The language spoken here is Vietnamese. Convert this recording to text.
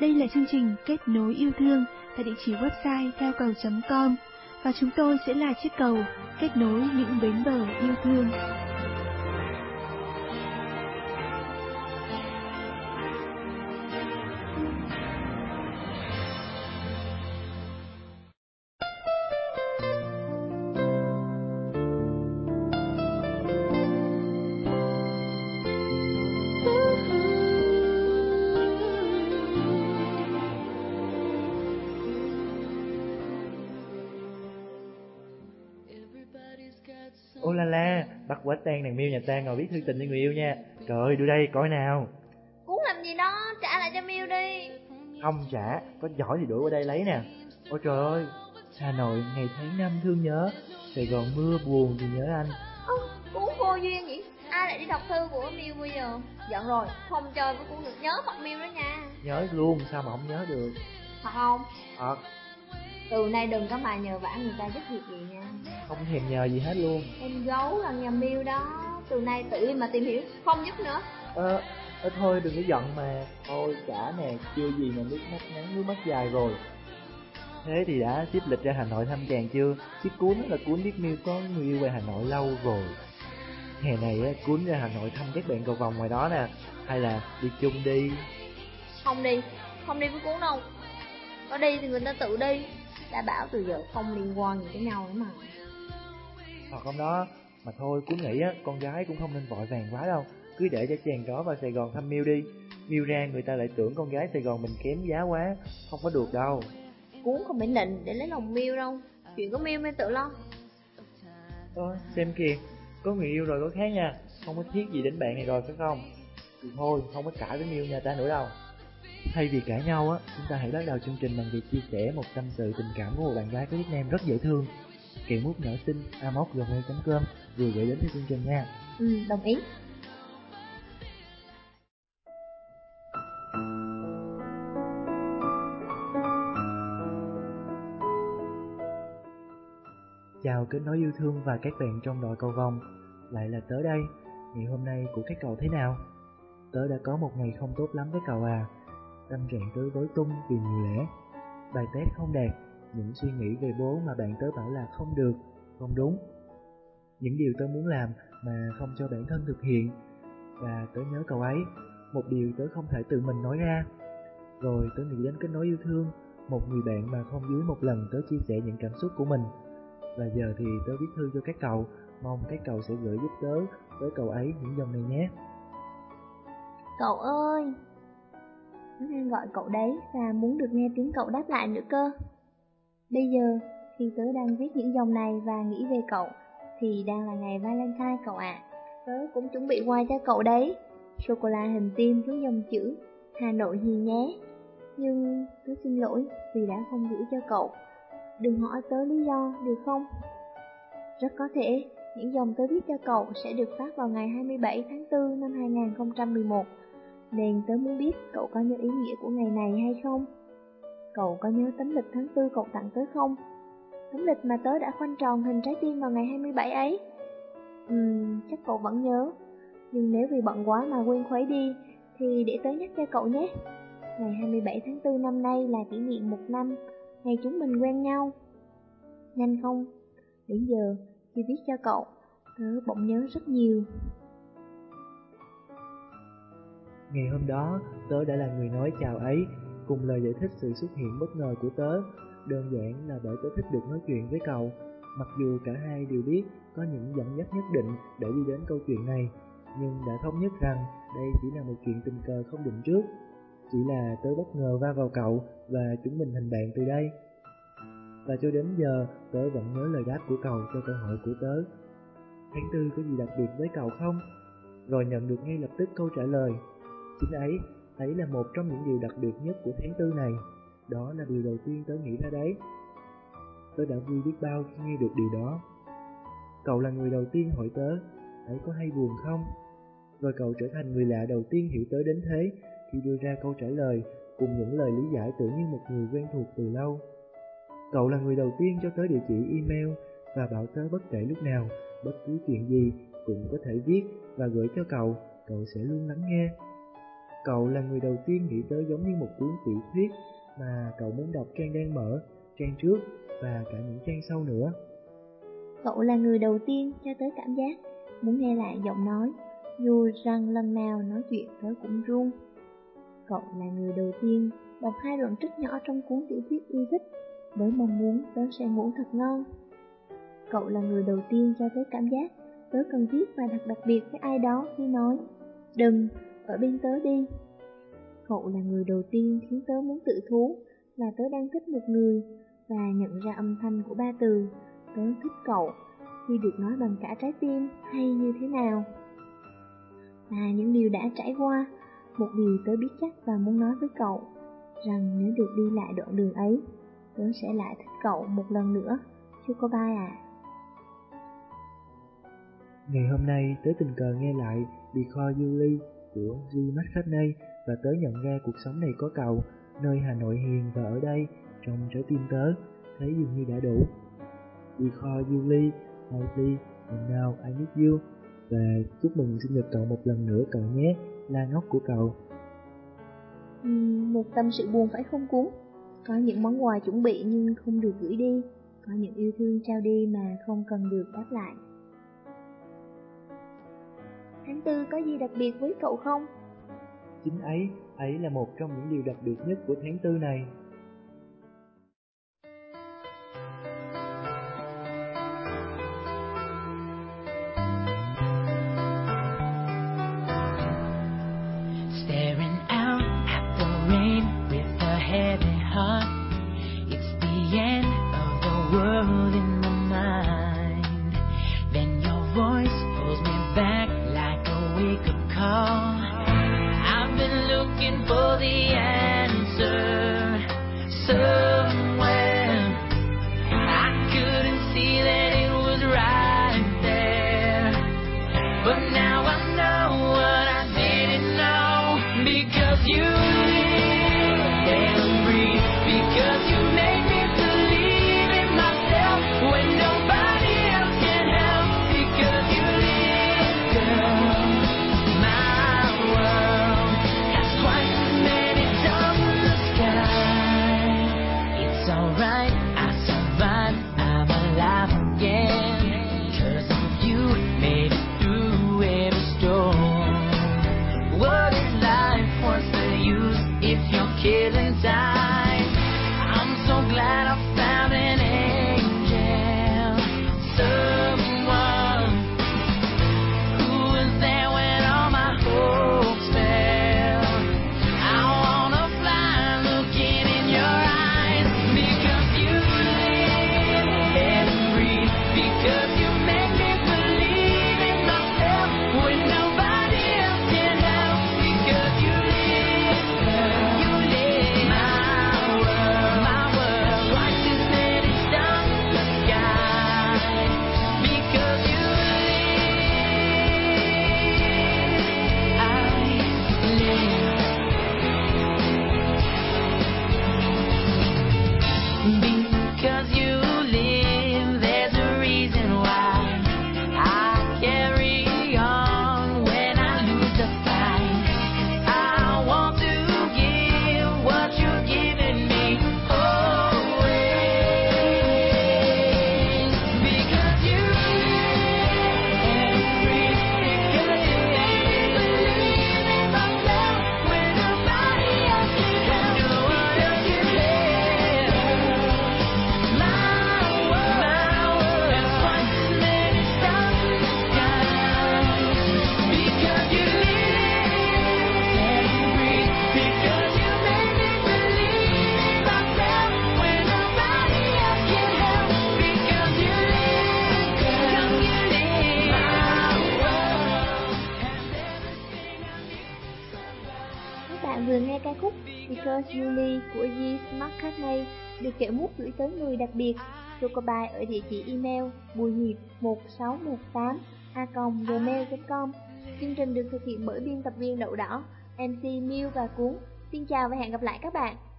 Đây là chương trình Kết nối yêu thương tại địa chỉ website theo cầu.com và chúng tôi sẽ là chiếc cầu kết nối những bến bờ yêu thương. Ô la la, bắt quả tang nàng Miêu nhà ta ngồi viết thư tình cho người yêu nha. Trời ơi, đưa đây coi nào. Cuốn làm gì đó, trả lại cho Miêu đi. Không trả, có giỏi thì đuổi qua đây lấy nè. Ôi trời ơi, Hà Nội ngày tháng năm thương nhớ, Sài Gòn mưa buồn vì nhớ anh. Cuốn vô duyên vậy, ai lại đi đọc thư của Miêu bây giờ? Giận rồi, không chơi với cuốn được, nhớ mặt Miêu đó nha. Nhớ luôn, sao mà không nhớ được. Thật không? Thật. Từ nay đừng có mà nhờ vả người ta giúp việc gì nha. Không thèm nhờ gì hết luôn. Em giấu là nhà Miêu đó, từ nay tự đi mà tìm hiểu, không giúp nữa. Thôi đừng có giận mà. Thôi trả nè, chưa gì mà nước mắt ngắn nước mắt dài rồi. Thế thì đã xếp lịch ra Hà Nội thăm chàng chưa? Chiếc cuốn là cuốn viết Miêu có người yêu về Hà Nội lâu rồi. Hè này á, cuốn ra Hà Nội thăm các bạn cầu vồng ngoài đó nè. Hay là đi chung đi? Không đi với cuốn đâu. Có đi thì người ta tự đi. Đã bảo từ giờ không liên quan gì tới nhau nữa mà. Thật không đó? Mà thôi, cuốn nghĩ á, con gái cũng không nên vội vàng quá đâu. Cứ để cho chàng đó vào Sài Gòn thăm Miêu đi. Miêu ra người ta lại tưởng con gái Sài Gòn mình kém giá quá. Không có được đâu. Cuốn không phải định để lấy lòng Miêu đâu. Chuyện của Miêu tự lo. Xem kìa, có người yêu rồi có khác nha. Không có thiết gì đến bạn này rồi phải không? Thì thôi, không có cãi với Miêu nhà ta nữa đâu. Thay vì cãi nhau á, chúng ta hãy bắt đầu chương trình bằng việc chia sẻ một tâm sự tình cảm của một bạn gái có nickname rất dễ thương. Kèo mút nhỏ xinh amoc@gmail.com vừa gửi đến cho chương trình nha. Đồng ý. Chào kết nối yêu thương và các bạn trong đội cầu vồng. Lại là tớ đây. Ngày hôm nay của các cậu thế nào? Tớ đã có một ngày không tốt lắm với cậu à. Tâm trạng tớ rối tung vì nhiều lẽ. Bài test không đạt, những suy nghĩ về bố mà bạn tớ bảo là không được, không đúng. Những điều tớ muốn làm mà không cho bản thân thực hiện. Và tớ nhớ cậu ấy, một điều tớ không thể tự mình nói ra. Rồi tớ nghĩ đến kết nối yêu thương, một người bạn mà không dưới một lần tớ chia sẻ những cảm xúc của mình. Và giờ thì tớ viết thư cho các cậu, mong các cậu sẽ gửi giúp tớ với cậu ấy những dòng này nhé. Cậu ơi, tớ đang gọi cậu đấy và muốn được nghe tiếng cậu đáp lại nữa cơ. Bây giờ, khi tớ đang viết những dòng này và nghĩ về cậu, thì đang là ngày Valentine cậu ạ. Tớ cũng chuẩn bị quà cho cậu đấy. Sô-cô-la hình tim với dòng chữ Hà Nội gì nhé. Nhưng tớ xin lỗi vì đã không gửi cho cậu. Đừng hỏi tớ lý do, được không? Rất có thể, những dòng tớ viết cho cậu sẽ được phát vào ngày 27 tháng 4 năm 2011. Nên tớ muốn biết cậu có nhớ ý nghĩa của ngày này hay không? Cậu có nhớ tấm lịch tháng 4 cậu tặng tớ không? Tấm lịch mà tớ đã khoanh tròn hình trái tim vào ngày 27 ấy. Chắc cậu vẫn nhớ. Nhưng nếu vì bận quá mà quên khuấy đi, thì để tớ nhắc cho cậu nhé. Ngày 27 tháng 4 năm nay là kỷ niệm 1 năm, ngày chúng mình quen nhau. Nhanh không? Đến giờ, khi viết cho cậu, tớ bỗng nhớ rất nhiều. Ngày hôm đó, tớ đã là người nói chào ấy, cùng lời giải thích sự xuất hiện bất ngờ của tớ. Đơn giản là bởi tớ thích được nói chuyện với cậu, mặc dù cả hai đều biết có những dẫn dắt nhất định để đi đến câu chuyện này, nhưng đã thống nhất rằng đây chỉ là một chuyện tình cờ không định trước. Chỉ là tớ bất ngờ va vào cậu và chúng mình thành bạn từ đây. Và cho đến giờ, tớ vẫn nhớ lời đáp của cậu cho câu hỏi của tớ. Tháng 4 có gì đặc biệt với cậu không? Rồi nhận được ngay lập tức câu trả lời. Chính ấy là một trong những điều đặc biệt nhất của tháng 4 này. Đó là điều đầu tiên tớ nghĩ ra đấy. Tớ đã vui biết bao khi nghe được điều đó. Cậu là người đầu tiên hỏi tớ, ấy có hay buồn không? Rồi cậu trở thành người lạ đầu tiên hiểu tớ đến thế khi đưa ra câu trả lời cùng những lời lý giải tưởng như một người quen thuộc từ lâu. Cậu là người đầu tiên cho tớ địa chỉ email và bảo tớ bất kể lúc nào, bất cứ chuyện gì cũng có thể viết và gửi cho cậu, cậu sẽ luôn lắng nghe. Cậu là người đầu tiên nghĩ tới giống như một cuốn tiểu thuyết mà cậu muốn đọc trang đang mở, trang trước và cả những trang sau nữa. Cậu là người đầu tiên cho tớ cảm giác muốn nghe lại giọng nói, dù rằng lần nào nói chuyện tớ cũng run. Cậu là người đầu tiên đọc 2 đoạn trích nhỏ trong cuốn tiểu thuyết yêu thích, với mong muốn tớ sẽ ngủ thật ngon. Cậu là người đầu tiên cho tớ cảm giác tớ cần thiết và đặc biệt với ai đó khi nói đừng, ở bên tớ đi. Cậu là người đầu tiên khiến tớ muốn tự thú là tớ đang thích một người và nhận ra âm thanh của 3 từ tớ thích cậu khi được nói bằng cả trái tim hay như thế nào. Và những điều đã trải qua, một điều tớ biết chắc và muốn nói với cậu, rằng nếu được đi lại đoạn đường ấy, tớ sẽ lại thích cậu một lần nữa, Chocobie à. Ngày hôm nay tớ tình cờ nghe lại Because You Leave của G. McCartney và tớ nhận ra cuộc sống này có cậu, nơi Hà Nội hiền và ở đây, trong trái tim tớ, thấy dường như đã đủ. Because You Leave, Lately, and Now I Need You. Và chúc mừng sinh nhật cậu một lần nữa cậu nhé, la ngốc của cậu. Một tâm sự buồn phải không Cuốn? Có những món quà chuẩn bị nhưng không được gửi đi, có những yêu thương trao đi mà không cần được đáp lại. Tháng 4 có gì đặc biệt với cậu không? Chính ấy là một trong những điều đặc biệt nhất của tháng 4 này. Staring out at the rain with a heavy heart. It's the end of the world in my mind. Then your voice pulls me back like a wake-up call. I've been looking for the answer somewhere. I couldn't see that it was right there, but now I know what I didn't know. Because you live and breathe, because you make me believe in myself when nobody else can help. Because you live, girl, my world has twice as many stars in the sky. It's alright, I survived, I'm alive again. 'Cause of you, made it through every storm. What is life? What's the use if you're killing time? I'm so glad I found an angel, someone who was there when all my hopes fell. I wanna fly looking in your eyes. Because you live and breathe, because you make me believe in myself when nobody else can help. Because you live, my world, twice as many stars in the sky. Because you live, I live. Because you live, there's a reason why I carry on when I lose the fight. I want to give what you're giving me always. Because you live and breathe, because you make me believe in myself when nobody else can help. No one else can help. My world has twice as many stars in the sky. Because you live and breathe, because you make me believe in myself when nobody else can help. Because you live, girl, my world has everything I need to survive. Các bạn vừa nghe ca khúc Because You Live của G. McCartney được Kẹo Mút gửi tới người đặc biệt Chocobie ở địa chỉ email buihhiệp1618a@gmail.com. Chương trình được thực hiện bởi biên tập viên Đậu Đỏ, MC Miu và Cuốn. Xin chào và hẹn gặp lại các bạn.